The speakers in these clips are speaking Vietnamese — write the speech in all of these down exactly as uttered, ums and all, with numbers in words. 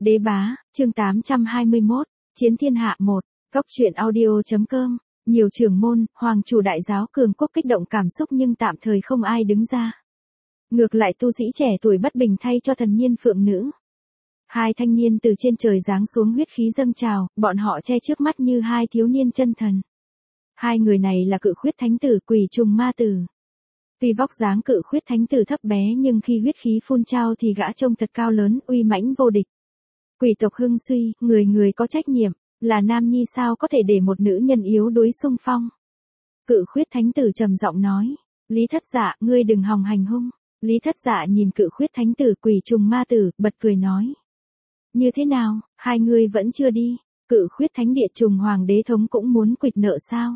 Đế bá, chương tám trăm hai mươi mốt, Chiến thiên hạ một, Góc truyện audio.com, nhiều trưởng môn, hoàng chủ đại giáo cường quốc kích động cảm xúc nhưng tạm thời không ai đứng ra. Ngược lại tu sĩ trẻ tuổi bất bình thay cho thần nhiên phượng nữ. Hai thanh niên từ trên trời giáng xuống huyết khí dâng trào, bọn họ che trước mắt như hai thiếu niên chân thần. Hai người này là Cự Khuyết Thánh Tử, Quỷ Trùng Ma Tử. Tuy vóc dáng Cự Khuyết Thánh Tử thấp bé nhưng khi huyết khí phun trào thì gã trông thật cao lớn, uy mãnh vô địch. Quỷ tộc hưng suy, người người có trách nhiệm, là nam nhi sao có thể để một nữ nhân yếu đuối xung phong. Cự Khuyết Thánh Tử trầm giọng nói, Lý Thất Dạ, ngươi đừng hòng hành hung. Lý Thất Dạ nhìn Cự Khuyết Thánh Tử, Quỷ Trùng Ma Tử, bật cười nói. Như thế nào, hai người vẫn chưa đi, Cự Khuyết Thánh Địa Trùng Hoàng Đế Thống cũng muốn quỵt nợ sao?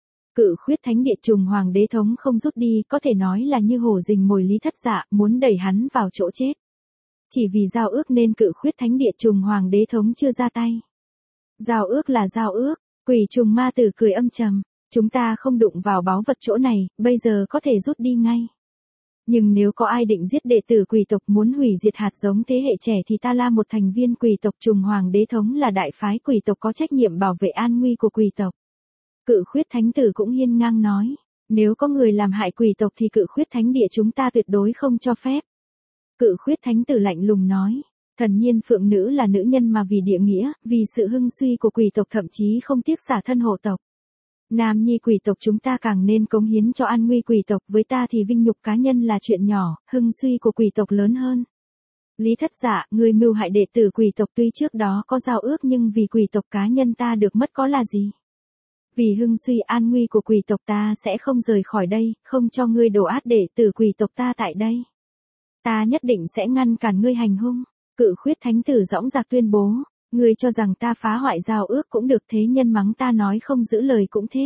Cự Khuyết Thánh Địa Trùng Hoàng Đế Thống không rút đi, có thể nói là như hổ rình mồi Lý Thất Dạ, muốn đẩy hắn vào chỗ chết. Chỉ vì giao ước nên Cự Khuyết Thánh Địa Trùng Hoàng Đế Thống chưa ra tay. Giao ước là giao ước, Quỷ Trùng Ma Tử cười âm trầm, chúng ta không đụng vào báu vật chỗ này, bây giờ có thể rút đi ngay. Nhưng nếu có ai định giết đệ tử quỷ tộc muốn hủy diệt hạt giống thế hệ trẻ thì ta là một thành viên quỷ tộc Trùng Hoàng Đế Thống là đại phái quỷ tộc có trách nhiệm bảo vệ an nguy của quỷ tộc. Cự Khuyết Thánh Tử cũng hiên ngang nói, nếu có người làm hại quỷ tộc thì Cự Khuyết Thánh Địa chúng ta tuyệt đối không cho phép. Cự Khuyết Thánh Tử lạnh lùng nói, thần nhiên phượng nữ là nữ nhân mà vì địa nghĩa, vì sự hưng suy của quỷ tộc thậm chí không tiếc xả thân hộ tộc. Nam nhi quỷ tộc chúng ta càng nên cống hiến cho an nguy quỷ tộc, với ta thì vinh nhục cá nhân là chuyện nhỏ, hưng suy của quỷ tộc lớn hơn. Lý Thất Dạ, người mưu hại đệ tử quỷ tộc tuy trước đó có giao ước nhưng vì quỷ tộc cá nhân ta được mất có là gì? Vì hưng suy an nguy của quỷ tộc ta sẽ không rời khỏi đây, không cho ngươi đổ át đệ tử quỷ tộc ta tại đây. Ta nhất định sẽ ngăn cản ngươi hành hung. Cự Khuyết Thánh Tử dõng dạc tuyên bố, ngươi cho rằng ta phá hoại giao ước cũng được, thế nhân mắng ta nói không giữ lời cũng thế.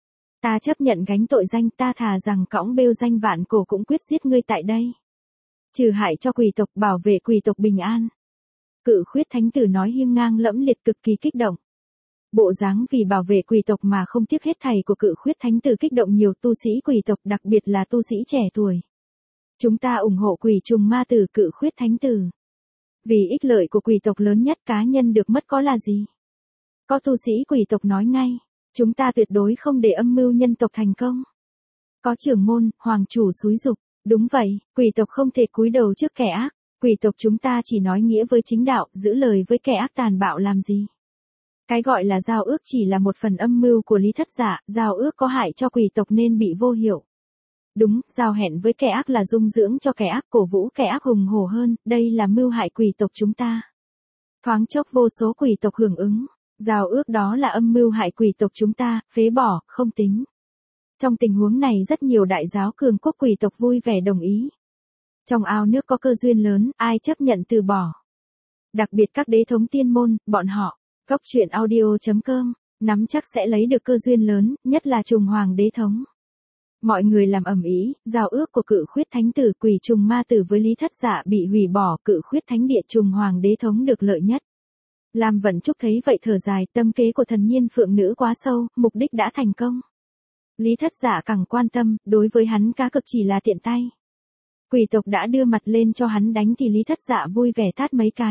Ta chấp nhận gánh tội danh, ta thà rằng cõng bêu danh vạn cổ cũng quyết giết ngươi tại đây. Trừ hại cho quỷ tộc, bảo vệ quỷ tộc bình an. Cự Khuyết Thánh Tử nói hiên ngang lẫm liệt, cực kỳ kích động. Bộ dáng vì bảo vệ quỷ tộc mà không tiếc hết thảy của Cự Khuyết Thánh Tử kích động nhiều tu sĩ quỷ tộc, đặc biệt là tu sĩ trẻ tuổi. Chúng ta ủng hộ Quỷ Trùng Ma Tử, Cự Khuyết Thánh Tử. Vì ích lợi của quỷ tộc lớn nhất, cá nhân được mất có là gì? Có tu sĩ quỷ tộc nói ngay, chúng ta tuyệt đối không để âm mưu nhân tộc thành công. Có trưởng môn, hoàng chủ xúi giục, đúng vậy, quỷ tộc không thể cúi đầu trước kẻ ác, quỷ tộc chúng ta chỉ nói nghĩa với chính đạo, giữ lời với kẻ ác tàn bạo làm gì? Cái gọi là giao ước chỉ là một phần âm mưu của Lý Thất Dạ, giao ước có hại cho quỷ tộc nên bị vô hiệu. Đúng, giao hẹn với kẻ ác là dung dưỡng cho kẻ ác, cổ vũ kẻ ác hùng hổ hơn, đây là mưu hại quỷ tộc chúng ta. Thoáng chốc vô số quỷ tộc hưởng ứng, giao ước đó là âm mưu hại quỷ tộc chúng ta, phế bỏ, không tính. Trong tình huống này rất nhiều đại giáo cường quốc quỷ tộc vui vẻ đồng ý. Trong ao nước có cơ duyên lớn, ai chấp nhận từ bỏ. Đặc biệt các đế thống tiên môn, bọn họ, Góc truyện audio.com, nắm chắc sẽ lấy được cơ duyên lớn, nhất là Trùng Hoàng Đế Thống. Mọi người làm ầm ĩ, giao ước của Cự Khuyết Thánh Tử, Quỷ Trùng Ma Tử với Lý Thất Dạ bị hủy bỏ, Cự Khuyết Thánh Địa Trùng Hoàng Đế Thống được lợi nhất. Lam Vận Trúc thấy vậy thở dài, tâm kế của thần nhiên phượng nữ quá sâu, mục đích đã thành công. Lý Thất Dạ càng quan tâm, đối với hắn cá cực chỉ là tiện tay. Quỷ tộc đã đưa mặt lên cho hắn đánh thì Lý Thất Dạ vui vẻ tát mấy cái.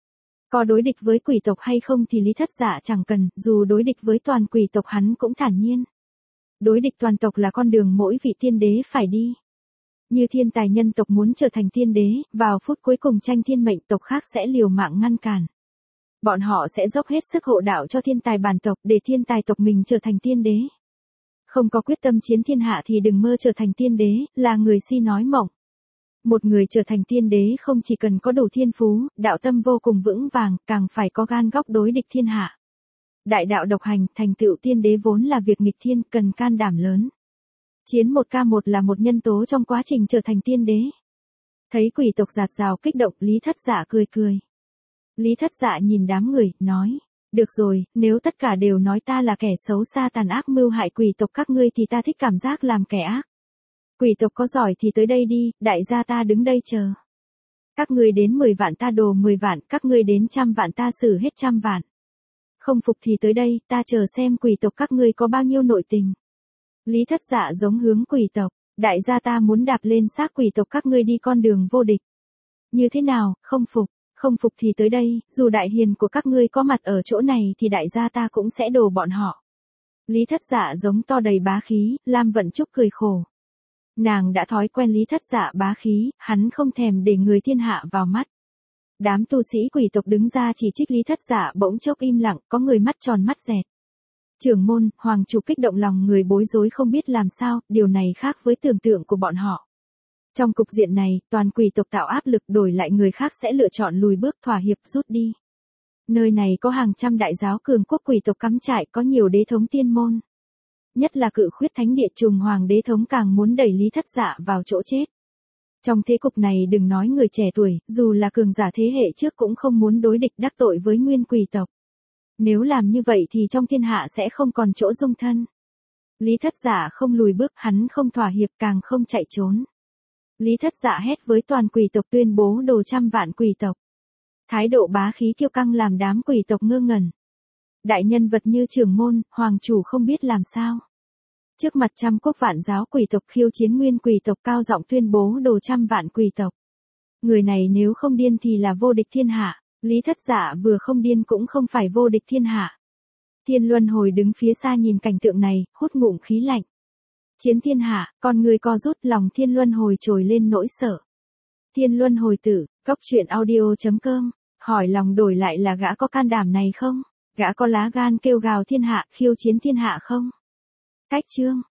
Có đối địch với quỷ tộc hay không thì Lý Thất Dạ chẳng cần, dù đối địch với toàn quỷ tộc hắn cũng thản nhiên. Đối địch toàn tộc là con đường mỗi vị tiên đế phải đi. Như thiên tài nhân tộc muốn trở thành tiên đế, vào phút cuối cùng tranh thiên mệnh, tộc khác sẽ liều mạng ngăn cản. Bọn họ sẽ dốc hết sức hộ đạo cho thiên tài bản tộc để thiên tài tộc mình trở thành tiên đế. Không có quyết tâm chiến thiên hạ thì đừng mơ trở thành tiên đế, là người si nói mộng. Một người trở thành tiên đế không chỉ cần có đủ thiên phú, đạo tâm vô cùng vững vàng, càng phải có gan góc đối địch thiên hạ. Đại đạo độc hành, thành tựu tiên đế vốn là việc nghịch thiên, cần can đảm lớn. Chiến một ca một là một nhân tố trong quá trình trở thành tiên đế. Thấy quỷ tộc giạt rào kích động, Lý Thất Dạ cười cười. Lý Thất Dạ nhìn đám người, nói, được rồi, nếu tất cả đều nói ta là kẻ xấu xa tàn ác mưu hại quỷ tộc các ngươi thì ta thích cảm giác làm kẻ ác. Quỷ tộc có giỏi thì tới đây đi, đại gia ta đứng đây chờ. Các ngươi đến mười vạn ta đồ mười vạn, các ngươi đến trăm vạn ta xử hết trăm vạn. Không phục thì tới đây, ta chờ xem quỷ tộc các ngươi có bao nhiêu nội tình. Lý Thất Dạ giống hướng quỷ tộc, đại gia ta muốn đạp lên xác quỷ tộc các ngươi đi con đường vô địch. Như thế nào, không phục, Không phục thì tới đây, dù đại hiền của các ngươi có mặt ở chỗ này thì đại gia ta cũng sẽ đổ bọn họ. Lý Thất Dạ giống to đầy bá khí, Lam Vận Trúc cười khổ. Nàng đã thói quen Lý Thất Dạ bá khí, hắn không thèm để người thiên hạ vào mắt. Đám tu sĩ quỷ tộc đứng ra chỉ trích Lý Thất Dạ bỗng chốc im lặng, có người mắt tròn mắt dẹt. Trưởng môn, hoàng chủ kích động lòng người bối rối không biết làm sao, điều này khác với tưởng tượng của bọn họ. Trong cục diện này, toàn quỷ tộc tạo áp lực đổi lại người khác sẽ lựa chọn lùi bước thỏa hiệp rút đi. Nơi này có hàng trăm đại giáo cường quốc quỷ tộc cắm trại, có nhiều đế thống tiên môn. Nhất là cự khuyết thánh địa trùng hoàng đế thống càng muốn đẩy Lý Thất Dạ vào chỗ chết. Trong thế cục này đừng nói người trẻ tuổi, dù là cường giả thế hệ trước cũng không muốn đối địch đắc tội với nguyên quỷ tộc. Nếu làm như vậy thì trong thiên hạ sẽ không còn chỗ dung thân. Lý Thất Dạ không lùi bước, hắn không thỏa hiệp càng không chạy trốn. Lý Thất Dạ hét với toàn quỷ tộc tuyên bố đồ trăm vạn quỷ tộc. Thái độ bá khí kiêu căng làm đám quỷ tộc ngơ ngẩn. Đại nhân vật như trưởng môn, hoàng chủ không biết làm sao. Trước mặt trăm quốc vạn giáo quỷ tộc khiêu chiến nguyên quỷ tộc cao giọng tuyên bố đồ trăm vạn quỷ tộc. Người này nếu không điên thì là vô địch thiên hạ. Lý Thất Dạ vừa không điên cũng không phải vô địch thiên hạ. Thiên Luân Hồi đứng phía xa nhìn cảnh tượng này, hút ngụm khí lạnh. Chiến thiên hạ, con người co rút, lòng Thiên Luân Hồi trồi lên nỗi sợ. Thiên Luân Hồi tử, góc truyện audio chấm com, hỏi lòng đổi lại là gã có can đảm này không? Gã có lá gan kêu gào thiên hạ, khiêu chiến thiên hạ không? Cách chương